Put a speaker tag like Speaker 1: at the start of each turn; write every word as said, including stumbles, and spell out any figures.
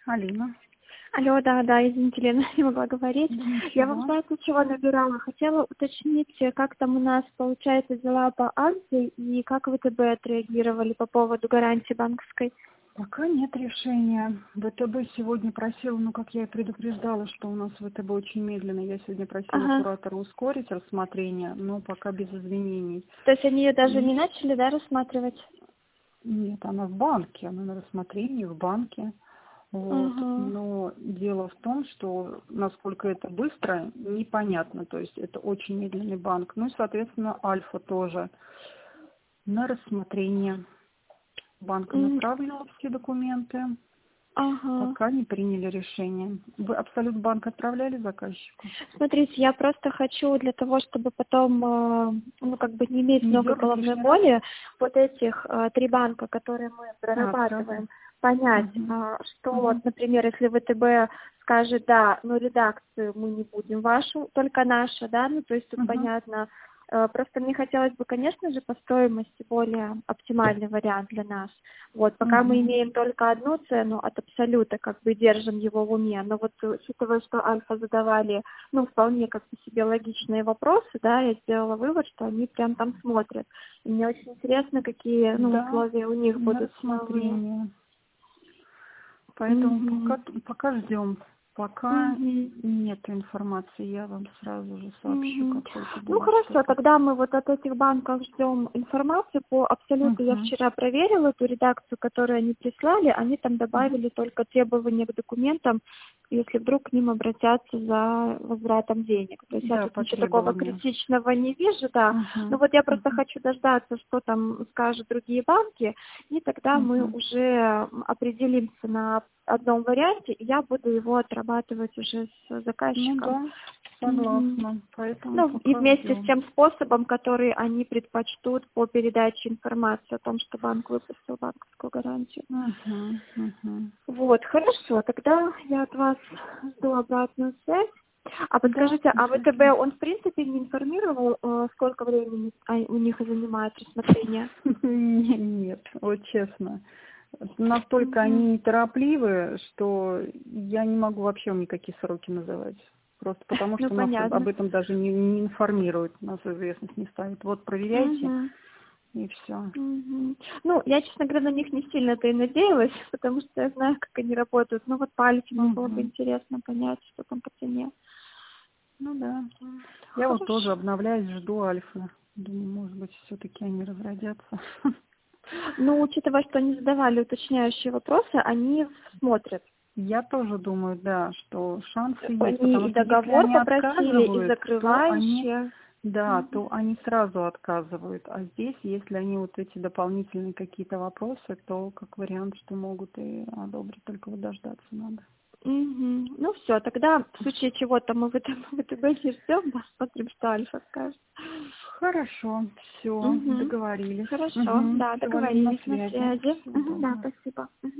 Speaker 1: Алина.
Speaker 2: Алло, да, да, извините, Лена, не могла говорить.
Speaker 1: Ничего.
Speaker 2: Я вам, знаете, чего набирала? Хотела уточнить, как там у нас, получается, дела по акции и как ВТБ отреагировали по поводу гарантии банковской.
Speaker 1: Пока нет решения. ВТБ сегодня просила, ну, как я и предупреждала, что у нас ВТБ очень медленно. Я сегодня просила
Speaker 2: Ага.
Speaker 1: куратора ускорить рассмотрение, но пока без изменений.
Speaker 2: То есть они ее даже
Speaker 1: И...
Speaker 2: не начали, да, рассматривать?
Speaker 1: Нет, она в банке, она на рассмотрении в банке. Вот.
Speaker 2: Ага.
Speaker 1: Но дело в том, что насколько это быстро, непонятно. То есть это очень медленный банк. Ну и, соответственно, Альфа тоже на рассмотрение. Банк
Speaker 2: М,
Speaker 1: направила все документы.
Speaker 2: Ага.
Speaker 1: Пока не приняли решение. Вы Абсолют банк отправляли заказчику?
Speaker 2: Смотрите, я просто хочу для того, чтобы потом, э, ну, как бы не иметь
Speaker 1: Не
Speaker 2: много
Speaker 1: дергать
Speaker 2: головной
Speaker 1: лишний раз?
Speaker 2: боли, вот этих э, три банка, которые мы
Speaker 1: А, сразу?
Speaker 2: прорабатываем, понять,
Speaker 1: Угу.
Speaker 2: э, что
Speaker 1: Угу.
Speaker 2: вот, например, если ВТБ скажет, да, но редакцию мы не будем вашу, только наша, да, ну, то есть тут
Speaker 1: Угу.
Speaker 2: понятно. Э, Просто мне хотелось бы, конечно же, по стоимости более оптимальный вариант для нас. Вот, пока мы
Speaker 1: Угу.
Speaker 2: имеем только одну цену от Абсолюта, как бы держим его в уме, но вот учитывая, что Альфа задавали, ну, вполне как бы себе логичные вопросы, да, я сделала вывод, что они прям там смотрят. И мне очень интересно, какие, ну,
Speaker 1: Да,
Speaker 2: условия у них
Speaker 1: на
Speaker 2: будут новые.
Speaker 1: рассмотрение. Поэтому
Speaker 2: Мгм.
Speaker 1: пока, пока ждем. Пока
Speaker 2: Мгм.
Speaker 1: нет информации, я вам сразу же сообщу,
Speaker 2: Мгм.
Speaker 1: как только
Speaker 2: Ну
Speaker 1: будет
Speaker 2: хорошо,
Speaker 1: что-то.
Speaker 2: тогда мы вот от этих банков ждем информацию по Абсолюту. Я
Speaker 1: Угу.
Speaker 2: вчера проверила эту редакцию, которую они прислали, они там
Speaker 1: Угу.
Speaker 2: добавили только требования к документам, если вдруг к ним обратятся за возвратом денег. То есть я
Speaker 1: Да,
Speaker 2: тут
Speaker 1: по
Speaker 2: ничего такого
Speaker 1: требованию.
Speaker 2: критичного не вижу, да. Ну
Speaker 1: Угу.
Speaker 2: вот я просто
Speaker 1: Угу.
Speaker 2: хочу дождаться, что там скажут другие банки, и тогда мы
Speaker 1: Угу.
Speaker 2: уже определимся на одном варианте, и я буду его отрабатывать уже с
Speaker 1: Ну
Speaker 2: заказчиком.
Speaker 1: да,
Speaker 2: Мгм.
Speaker 1: согласна. Поэтому
Speaker 2: Ну, и
Speaker 1: пока
Speaker 2: вместе с
Speaker 1: ждем.
Speaker 2: тем способом, который они предпочтут по передаче информации о том, что банк выпустил банковскую гарантию.
Speaker 1: Угу. Угу.
Speaker 2: Вот, хорошо, тогда я от вас жду обратную связь. А
Speaker 1: Да,
Speaker 2: подскажите, а
Speaker 1: обязательно.
Speaker 2: ВТБ, он в принципе не информировал, э, сколько времени а, у них занимает рассмотрение?
Speaker 1: Нет, вот честно. Настолько
Speaker 2: Мгм.
Speaker 1: они неторопливы, что я не могу вообще вам никакие сроки называть. Просто потому,
Speaker 2: Ну,
Speaker 1: что нас об
Speaker 2: понятно.
Speaker 1: этом даже не, не информируют, нас в известность не ставят. Вот проверяйте,
Speaker 2: Мгм.
Speaker 1: и все.
Speaker 2: Мгм. Ну, я, честно говоря, на них не сильно-то и надеялась, потому что я знаю, как они работают. Но вот по Альфе мне было бы
Speaker 1: Угу.
Speaker 2: интересно понять, что там по цене.
Speaker 1: Ну да.
Speaker 2: М,
Speaker 1: Я вот тоже
Speaker 2: Хорошо.
Speaker 1: обновляюсь, жду Альфы. Думаю, может быть, все-таки они разродятся.
Speaker 2: Но учитывая, что они задавали уточняющие вопросы, они смотрят.
Speaker 1: Я тоже думаю, да, что шансы есть,
Speaker 2: Они
Speaker 1: потому
Speaker 2: и
Speaker 1: что если
Speaker 2: договор
Speaker 1: они
Speaker 2: попросили, и
Speaker 1: отказывают, то они,
Speaker 2: закрывающие.
Speaker 1: да,
Speaker 2: Мгм.
Speaker 1: то они сразу отказывают. А здесь, если они вот эти дополнительные какие-то вопросы, то как вариант, что могут и одобрить, только вот дождаться надо.
Speaker 2: Мгм. Ну все, тогда в случае чего-то мы в этом в ВТБ не ждем, посмотрим, что Альфа скажет.
Speaker 1: Хорошо, все,
Speaker 2: Мгм.
Speaker 1: договорились.
Speaker 2: Хорошо,
Speaker 1: Угу.
Speaker 2: да,
Speaker 1: Все, Алина, на
Speaker 2: договорились, на
Speaker 1: связи.
Speaker 2: связи.
Speaker 1: Всего
Speaker 2: Мгм, да,
Speaker 1: доброго.
Speaker 2: спасибо. Мгм.